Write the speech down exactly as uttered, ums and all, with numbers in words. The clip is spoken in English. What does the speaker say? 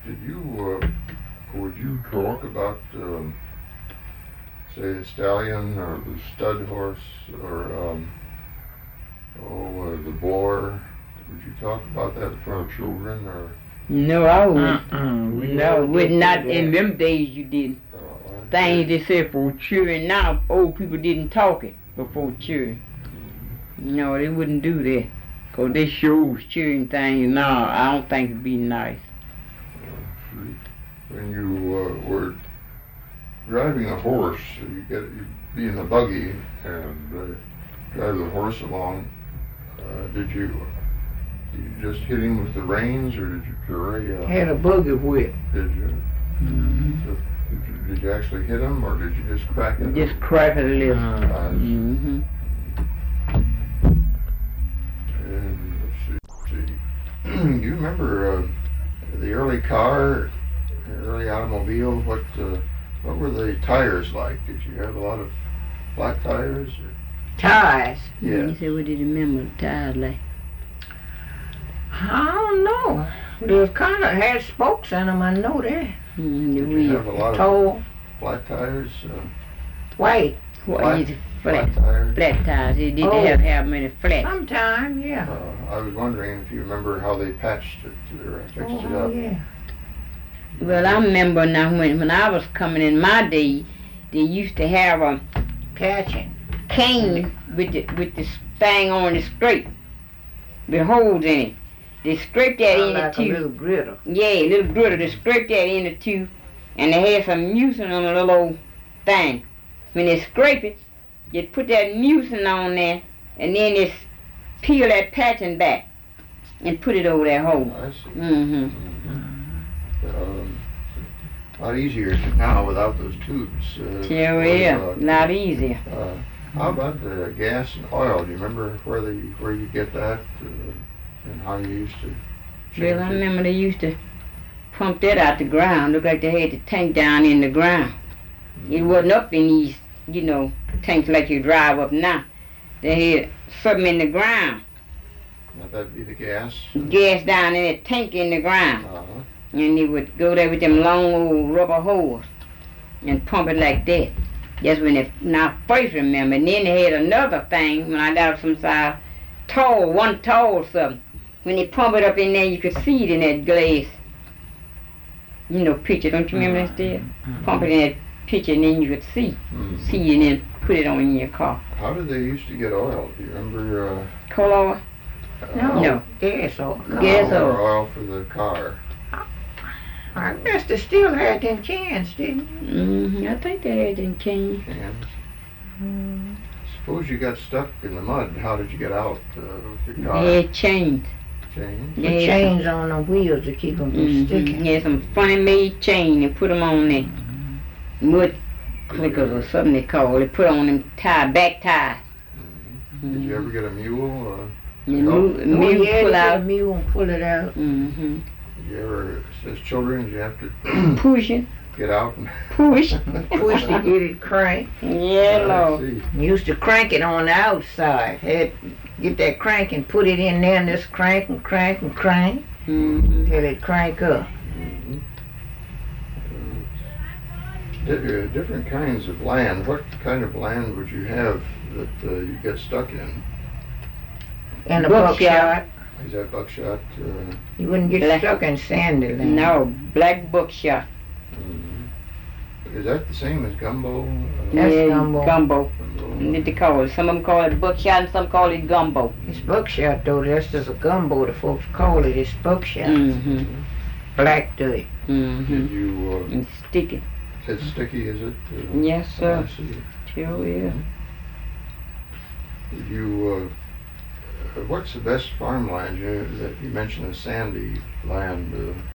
did you, uh, would you talk about, um, say, the stallion or the stud horse or, um, oh, uh, the boar? Would you talk about that in front of children or? No, I would. Uh-uh. We No, never would did not that. in them days you didn't. Uh, Things they said for children now, old people didn't talk it before children. No, they wouldn't do that. Cause they shows children things now, I don't think it'd be nice. When you uh, were driving a horse, you get you'd be in a buggy and uh, drive the horse along. Uh, did you did you just hit him with the reins, or did you carry? Uh, Had a boogie whip. Did you? Mm-hmm. So, did you? Did you actually hit him, or did you just crack it? Just crack it a little. Uh, Uh, Mm-hmm. and let's see. see. You remember uh, the early car, the early automobile? What uh, what were the tires like? Did you have a lot of flat tires? Or? Ties. Yeah. He said, what did you remember the tires like? I don't know. They kind of had spokes in them, I know that. Mm, the Did you wheel. have a lot of Tall, flat tires? Uh, white. What flat- is it? Flat. flat tires? Flat tires. They did Oh. have how many flats? Sometime, yeah. Uh, I was wondering if you remember how they patched it or fixed it Oh, up. yeah. Well, I remember now when, when I was coming in my day, they used to have a Catching. cane with the, with the thing on the straight, with holes in it. They scraped that in Like the a two. little gritter. Yeah, little gritter. They scraped that in the two, and they had some mucin on a little old thing. When they scrape it, you put that mucin on there, and then they s- peel that patching back and put it over that hole. I see. Mm-hmm. Um, a lot easier now without those tubes. Uh, Sure what is. about- Not easier. Uh, how about the gas and oil? Do you remember where the where you get that uh, and how you used to? Well, I change it? remember they used to pump that out the ground. Looked like they had the tank down in the ground. It wasn't up in these, you know, tanks like you drive up now. They had something in the ground. Now, that'd be the gas. Gas down in that tank in the ground. Uh-huh. And they would go there with them long old rubber hose and pump it like that. That's when they, now first remember. And then they had another thing when I got up some side, tall, one tall something. When they pump it up in there, you could see it in that glass. You know, picture, don't you remember that still? Pump it in that picture and then you could see. Mhm. See it and then put it on in your car. How did they used to get oil? Do you remember? Uh, Coal oil? No. No. Gas or Gas oil, oil. oil for the car. I guess they still had them cans, didn't Mm-hmm. I think they had in cans. Cans. they? Suppose you got stuck in the mud. How did you get out uh, with your car? They had chains. Chains? The They had chains on the wheels to keep them from Mm-hmm. sticking. He had some funny made chain and put them on there. Mud clickers or something they call it. Put on them tire, back tires. Mhm. Did you ever get a mule? Uh, The No. mule, Oh, mule yeah, pull they out. put a mule and pull it out. Mm-hmm. did you ever, as children, did you have to Pushing, get out and push. Push to get it cranked. Yeah, I Lord. see. Used to crank it on the outside. Had get that crank and put it in there and just crank and crank and crank Mm-hmm. till it crank up. Mhm. Di- uh, different kinds of land. What kind of land would you have that uh, you get stuck in? And a Buckshot. buckshot. Is that buckshot? Uh, You wouldn't get Black- stuck in sandy land. No, black buckshot. mhm. Is that the same as gumbo? Uh, That's yeah, gumbo. Gumbo. gumbo? What they call it. Some of them call it buckshot and some call it gumbo. It's buckshot though. That's just a gumbo. The folks call it. It's buckshot. Mm-hmm. Black dirt. Mm-hmm. Did you? Uh, And sticky. it's sticky, is it? Uh, Yes, sir. I see. Sure is. Did you? Uh, uh, what's the best farmland? You, that you mentioned a sandy land. Uh,